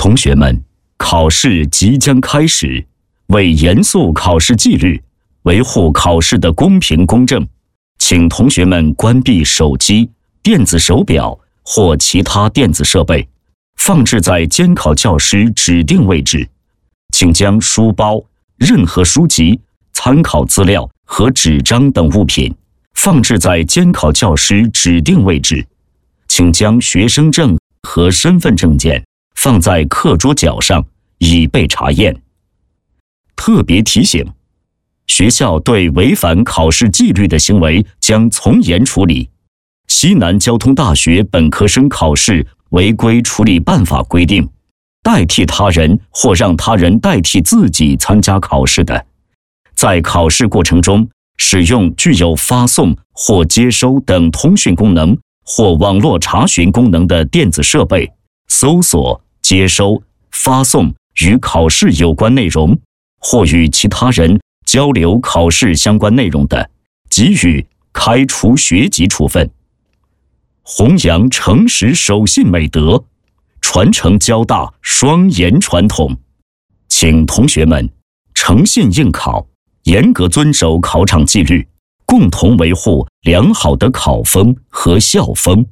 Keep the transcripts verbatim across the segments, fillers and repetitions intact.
同学们，考试即将开始，为严肃考试纪律，维护考试的公平公正，请同学们关闭手机、电子手表或其他电子设备，放置在监考教师指定位置。请将书包、任何书籍、参考资料和纸张等物品放置在监考教师指定位置。请将学生证和身份证件放在课桌角上，以备查验。特别提醒：学校对违反考试纪律的行为将从严处理。西南交通大学本科生考试违规处理办法规定，代替他人或让他人代替自己参加考试的，在考试过程中使用具有发送或接收等通讯功能或网络查询功能的电子设备，搜索、接收、发送与考试有关内容，或与其他人交流考试相关内容的，给予开除学籍处分。弘扬诚实守信美德，传承交大双严传统，请同学们诚信应考，严格遵守考场纪律，共同维护良好的考风和校风。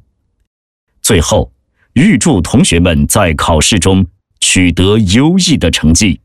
最后，预祝同学们在考试中取得优异的成绩。